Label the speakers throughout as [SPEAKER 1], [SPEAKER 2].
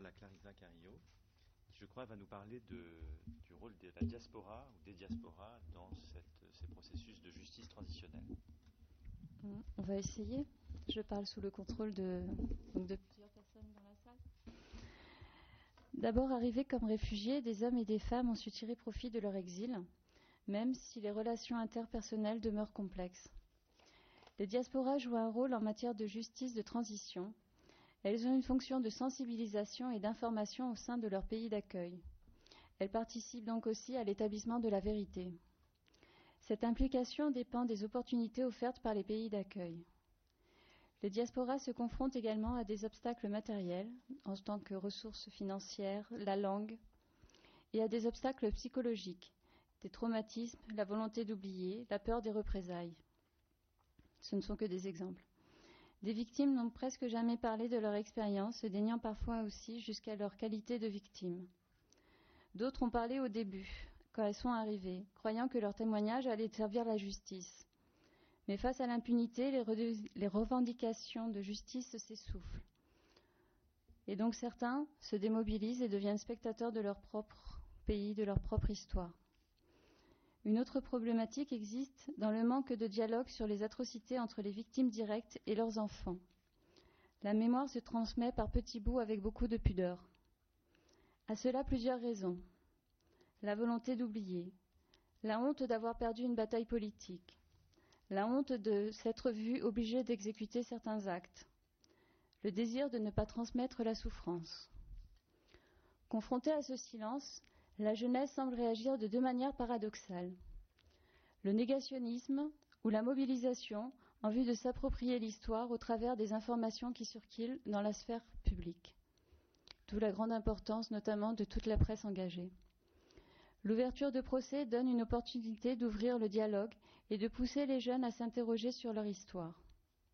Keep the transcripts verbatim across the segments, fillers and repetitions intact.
[SPEAKER 1] parole à Clarisa Carillo, qui je crois va nous parler de, du rôle de la diaspora ou des diasporas dans cette, ces processus de justice transitionnelle.
[SPEAKER 2] On va essayer. Je parle sous le contrôle de, donc de plusieurs personnes dans la salle. D'abord, arrivés comme réfugiés, des hommes et des femmes ont su tirer profit de leur exil, même si les relations interpersonnelles demeurent complexes. Les diasporas jouent un rôle en matière de justice de transition. Elles ont une fonction de sensibilisation et d'information au sein de leur pays d'accueil. Elles participent donc aussi à l'établissement de la vérité. Cette implication dépend des opportunités offertes par les pays d'accueil. Les diasporas se confrontent également à des obstacles matériels, en tant que ressources financières, la langue, et à des obstacles psychologiques, des traumatismes, la volonté d'oublier, la peur des représailles. Ce ne sont que des exemples. Des victimes n'ont presque jamais parlé de leur expérience, se déniant parfois aussi jusqu'à leur qualité de victime. D'autres ont parlé au début, quand elles sont arrivées, croyant que leur témoignage allait servir la justice. Mais face à l'impunité, les, re- les revendications de justice s'essoufflent. Et donc certains se démobilisent et deviennent spectateurs de leur propre pays, de leur propre histoire. Une autre problématique existe dans le manque de dialogue sur les atrocités entre les victimes directes et leurs enfants. La mémoire se transmet par petits bouts avec beaucoup de pudeur. À cela, plusieurs raisons. La volonté d'oublier, la honte d'avoir perdu une bataille politique, la honte de s'être vu obligé d'exécuter certains actes, le désir de ne pas transmettre la souffrance. Confrontée à ce silence, la jeunesse semble réagir de deux manières paradoxales. Le négationnisme ou la mobilisation en vue de s'approprier l'histoire au travers des informations qui circulent dans la sphère publique. D'où la grande importance notamment de toute la presse engagée. L'ouverture de procès donne une opportunité d'ouvrir le dialogue et de pousser les jeunes à s'interroger sur leur histoire.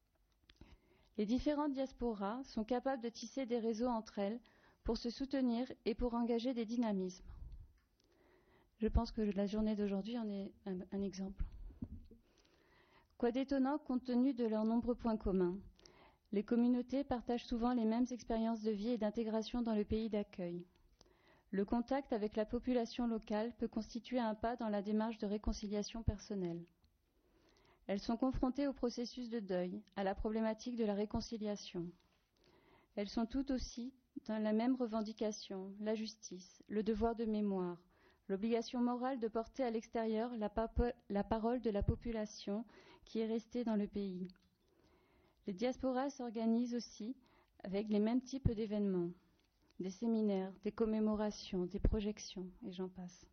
[SPEAKER 2] Les différentes diasporas sont capables de tisser des réseaux entre elles pour se soutenir et pour engager des dynamismes. Je pense que la journée d'aujourd'hui en est un, un exemple. Quoi d'étonnant compte tenu de leurs nombreux points communs. Les communautés partagent souvent les mêmes expériences de vie et d'intégration dans le pays d'accueil. Le contact avec la population locale peut constituer un pas dans la démarche de réconciliation personnelle. Elles sont confrontées au processus de deuil, à la problématique de la réconciliation. Elles sont toutes aussi dans la même revendication, la justice, le devoir de mémoire, l'obligation morale de porter à l'extérieur la, papo- la parole de la population qui est restée dans le pays. Les diasporas s'organisent aussi avec les mêmes types d'événements, des séminaires, des commémorations, des projections, et j'en passe.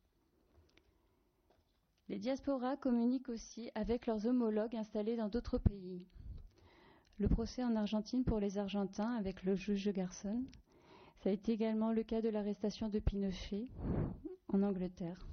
[SPEAKER 2] Les diasporas communiquent aussi avec leurs homologues installés dans d'autres pays. Le procès en Argentine pour les Argentins avec le juge Garçon, ça a été également le cas de l'arrestation de Pinochet en Angleterre.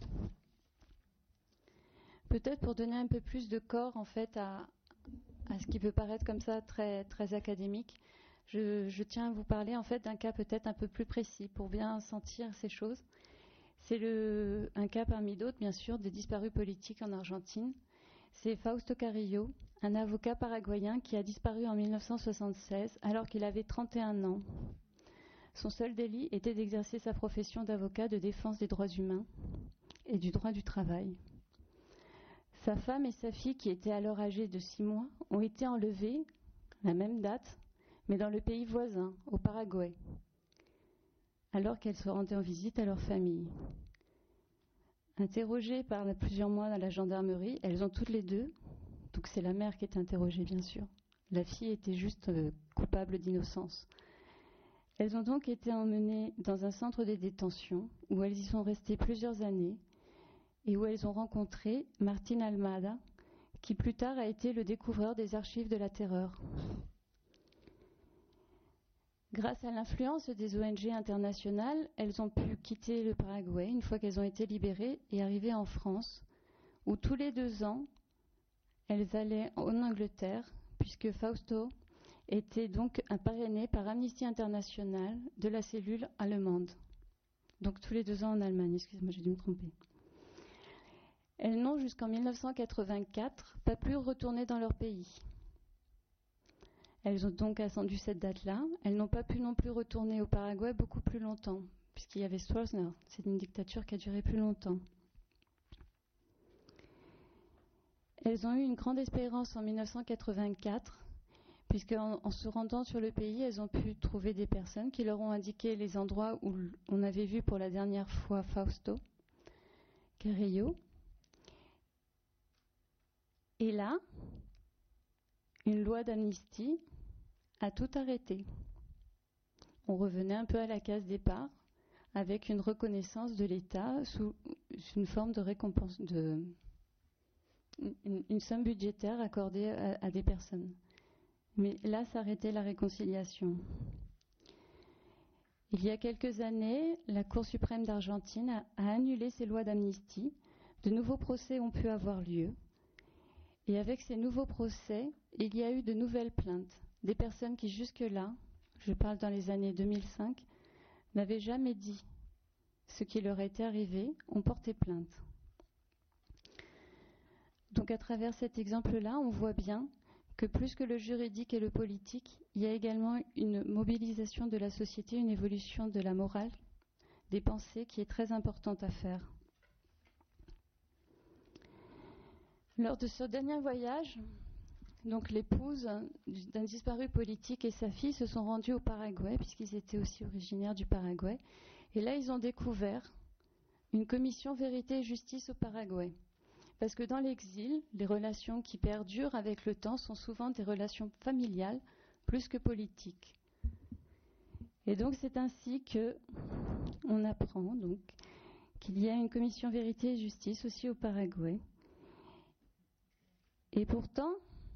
[SPEAKER 2] Peut-être pour donner un peu plus de corps en fait à, à ce qui peut paraître comme ça très, très académique, je, je tiens à vous parler en fait d'un cas peut-être un peu plus précis pour bien sentir ces choses. C'est le, un cas parmi d'autres, bien sûr, des disparus politiques en Argentine. C'est Fausto Carrillo, un avocat paraguayen qui a disparu en mille neuf cent soixante-seize alors qu'il avait trente et un ans. Son seul délit était d'exercer sa profession d'avocat de défense des droits humains et du droit du travail. Sa femme et sa fille, qui étaient alors âgées de six mois, ont été enlevées, la même date, mais dans le pays voisin, au Paraguay, alors qu'elles se rendaient en visite à leur famille. Interrogées par plusieurs mois à la gendarmerie, elles ont toutes les deux, donc c'est la mère qui est interrogée bien sûr, la fille était juste euh, coupable d'innocence. Elles ont donc été emmenées dans un centre de détention où elles y sont restées plusieurs années et où elles ont rencontré Martín Almada, qui plus tard a été le découvreur des archives de la terreur. Grâce à l'influence des O N G internationales, elles ont pu quitter le Paraguay une fois qu'elles ont été libérées et arriver en France, où tous les deux ans, elles allaient en Angleterre, puisque Fausto était donc parrainé par Amnesty International de la cellule allemande. Donc tous les deux ans en Allemagne, excusez-moi, j'ai dû me tromper. Elles n'ont jusqu'en mille neuf cent quatre-vingt-quatre pas pu retourner dans leur pays. Elles ont donc attendu cette date-là. Elles n'ont pas pu non plus retourner au Paraguay beaucoup plus longtemps, puisqu'il y avait Stroessner. C'est une dictature qui a duré plus longtemps. Elles ont eu une grande espérance en mille neuf cent quatre-vingt-quatre, puisqu'en en se rendant sur le pays, elles ont pu trouver des personnes qui leur ont indiqué les endroits où on avait vu pour la dernière fois Fausto Carrillo. Et là, une loi d'amnistie a tout arrêté. On revenait un peu à la case départ, avec une reconnaissance de l'État sous une forme de récompense, de, une, une somme budgétaire accordée à, à des personnes. Mais là s'arrêtait la réconciliation. Il y a quelques années, la Cour suprême d'Argentine a, a annulé ces lois d'amnistie. De nouveaux procès ont pu avoir lieu. Et avec ces nouveaux procès, il y a eu de nouvelles plaintes. Des personnes qui jusque-là, je parle dans les années deux mille cinq, n'avaient jamais dit ce qui leur était arrivé, ont porté plainte. Donc à travers cet exemple-là, on voit bien que plus que le juridique et le politique, il y a également une mobilisation de la société, une évolution de la morale, des pensées qui est très importante à faire. Lors de ce dernier voyage, donc l'épouse d'un disparu politique et sa fille se sont rendus au Paraguay, puisqu'ils étaient aussi originaires du Paraguay. Et là, ils ont découvert une commission vérité et justice au Paraguay. Parce que dans l'exil, les relations qui perdurent avec le temps sont souvent des relations familiales plus que politiques. Et donc c'est ainsi que on apprend donc qu'il y a une commission vérité et justice aussi au Paraguay. Et pourtant,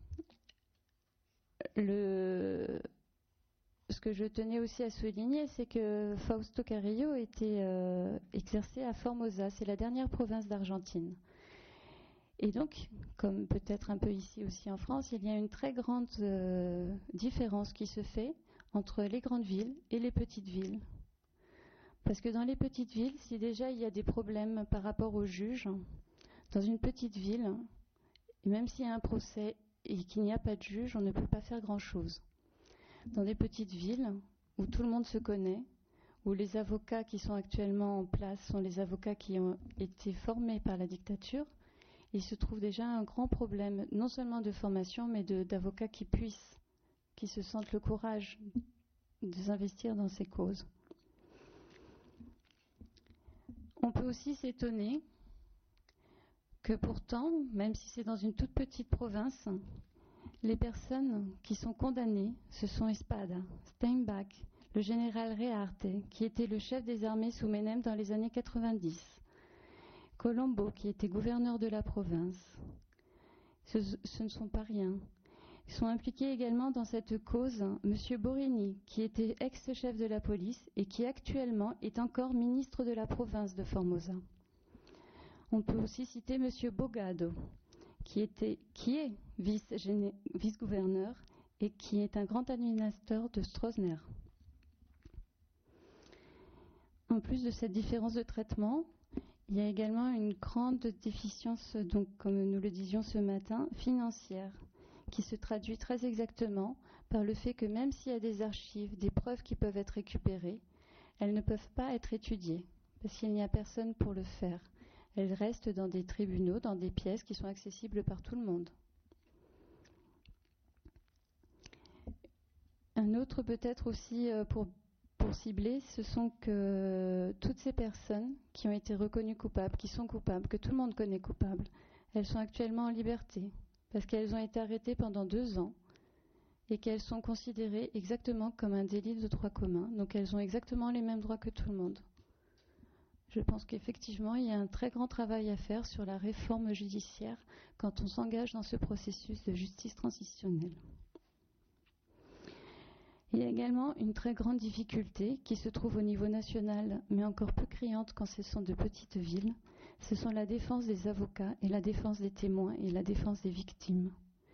[SPEAKER 2] le, ce que je tenais aussi à souligner, c'est que Fausto Carrillo était euh, exercé à Formosa, c'est la dernière province d'Argentine. Et donc, comme peut-être un peu ici aussi en France, il y a une très grande euh, différence qui se fait entre les grandes villes et les petites villes. Parce que dans les petites villes, si déjà il y a des problèmes par rapport aux juges, dans une petite ville, et même s'il y a un procès et qu'il n'y a pas de juge, on ne peut pas faire grand-chose. Dans des petites villes où tout le monde se connaît, où les avocats qui sont actuellement en place sont les avocats qui ont été formés par la dictature, il se trouve déjà un grand problème, non seulement de formation, mais de, d'avocats qui puissent, qui se sentent le courage de s'investir dans ces causes. On peut aussi s'étonner que pourtant, même si c'est dans une toute petite province, les personnes qui sont condamnées, ce sont Espada, Steinbach, le général Rearte, qui était le chef des armées sous Menem dans les années quatre-vingt-dix, Colombo, qui était gouverneur de la province. Ce, ce ne sont pas rien. Ils sont impliqués également dans cette cause M. Borini, qui était ex-chef de la police et qui actuellement est encore ministre de la province de Formosa. On peut aussi citer M. Bogado, qui, était, qui est vice-gouverneur et qui est un grand administrateur de Stroessner. En plus de cette différence de traitement, il y a également une grande déficience, donc, comme nous le disions ce matin, financière, qui se traduit très exactement par le fait que même s'il y a des archives, des preuves qui peuvent être récupérées, elles ne peuvent pas être étudiées, parce qu'il n'y a personne pour le faire. Elles restent dans des tribunaux, dans des pièces qui sont accessibles par tout le monde. Un autre peut-être aussi pour, pour cibler, ce sont que toutes ces personnes qui ont été reconnues coupables, qui sont coupables, que tout le monde connaît coupables, elles sont actuellement en liberté, parce qu'elles ont été arrêtées pendant deux ans et qu'elles sont considérées exactement comme un délit de droit commun. Donc elles ont exactement les mêmes droits que tout le monde. Je pense qu'effectivement, il y a un très grand travail à faire sur la réforme judiciaire quand on s'engage dans ce processus de justice transitionnelle. Il y a également une très grande difficulté qui se trouve au niveau national, mais encore plus criante quand ce sont de petites villes. Ce sont la défense des avocats et la défense des témoins et la défense des victimes.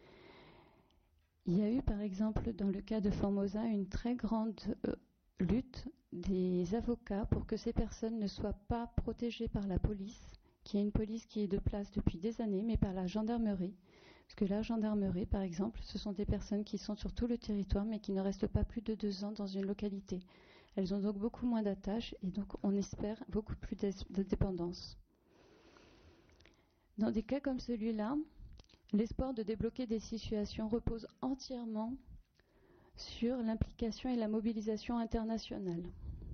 [SPEAKER 2] Il y a eu par exemple dans le cas de Formosa une très grande euh, lutte des avocats pour que ces personnes ne soient pas protégées par la police, qui est une police qui est de place depuis des années, mais par la gendarmerie. Parce que la gendarmerie, par exemple, ce sont des personnes qui sont sur tout le territoire, mais qui ne restent pas plus de deux ans dans une localité. Elles ont donc beaucoup moins d'attaches et donc on espère beaucoup plus de dépendance. Dans des cas comme celui-là, l'espoir de débloquer des situations repose entièrement sur l'implication et la mobilisation internationale.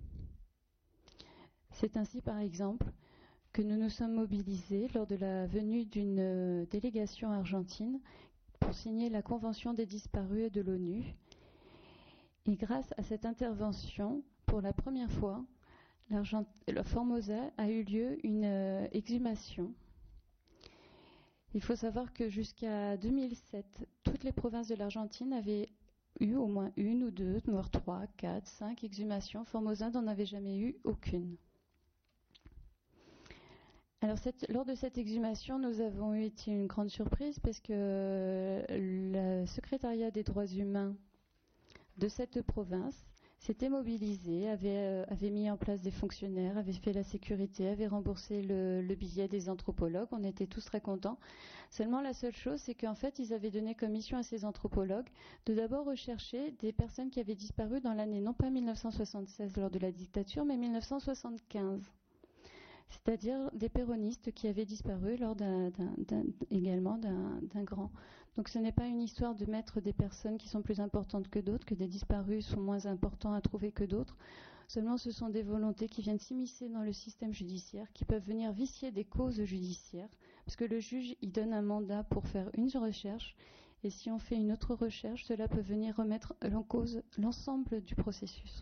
[SPEAKER 2] C'est ainsi, par exemple, que nous nous sommes mobilisés lors de la venue d'une délégation argentine pour signer la Convention des disparus de l'ONU. Et grâce à cette intervention, pour la première fois, la Formosa a eu lieu une euh, exhumation. Il faut savoir que jusqu'à deux mille sept, toutes les provinces de l'Argentine avaient eu au moins une ou deux, voire trois, quatre, cinq exhumations. Formosa n'en avait jamais eu aucune. Alors, cette, lors de cette exhumation, nous avons eu une grande surprise parce que le secrétariat des droits humains de cette province s'était mobilisé, avait, euh, avait mis en place des fonctionnaires, avait fait la sécurité, avait remboursé le, le billet des anthropologues. On était tous très contents. Seulement, la seule chose, c'est qu'en fait, ils avaient donné comme mission à ces anthropologues de d'abord rechercher des personnes qui avaient disparu dans l'année, non pas mille neuf cent soixante-seize lors de la dictature, mais mille neuf cent soixante-quinze. C'est-à-dire des péronistes qui avaient disparu lors d'un, d'un, d'un, également d'un, d'un grand. Donc ce n'est pas une histoire de mettre des personnes qui sont plus importantes que d'autres, que des disparus sont moins importants à trouver que d'autres. Seulement ce sont des volontés qui viennent s'immiscer dans le système judiciaire, qui peuvent venir vicier des causes judiciaires, parce que le juge il donne un mandat pour faire une recherche, et si on fait une autre recherche, cela peut venir remettre en cause l'ensemble du processus.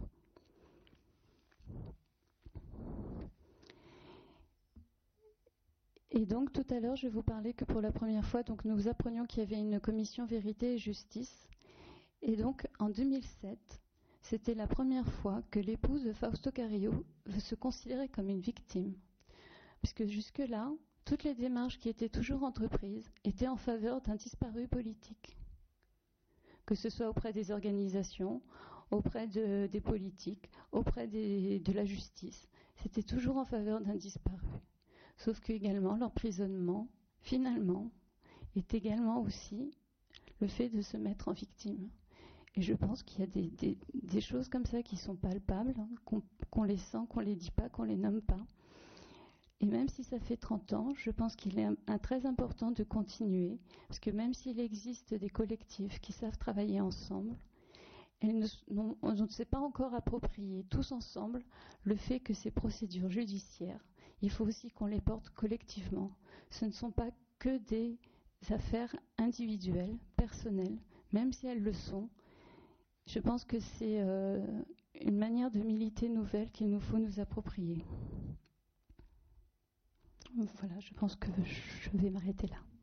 [SPEAKER 2] Et donc tout à l'heure, je vous parlais que pour la première fois, donc, nous apprenions qu'il y avait une commission vérité et justice. Et donc en deux mille sept, c'était la première fois que l'épouse de Fausto Carrillo se considérait comme une victime. Puisque jusque-là, toutes les démarches qui étaient toujours entreprises étaient en faveur d'un disparu politique. Que ce soit auprès des organisations, auprès de, des politiques, auprès des, de la justice. C'était toujours en faveur d'un disparu. Sauf qu'également, l'emprisonnement, finalement, est également aussi le fait de se mettre en victime. Et je pense qu'il y a des, des, des choses comme ça qui sont palpables, hein, qu'on, qu'on les sent, qu'on les dit pas, qu'on les nomme pas. Et même si ça fait trente ans, je pense qu'il est un, un très important de continuer, parce que même s'il existe des collectifs qui savent travailler ensemble, elles ne, non, on ne s'est pas encore approprié tous ensemble le fait que ces procédures judiciaires, il faut aussi qu'on les porte collectivement. Ce ne sont pas que des affaires individuelles, personnelles, même si elles le sont. Je pense que c'est euh, une manière de militer nouvelle qu'il nous faut nous approprier. Voilà, je pense que je vais m'arrêter là.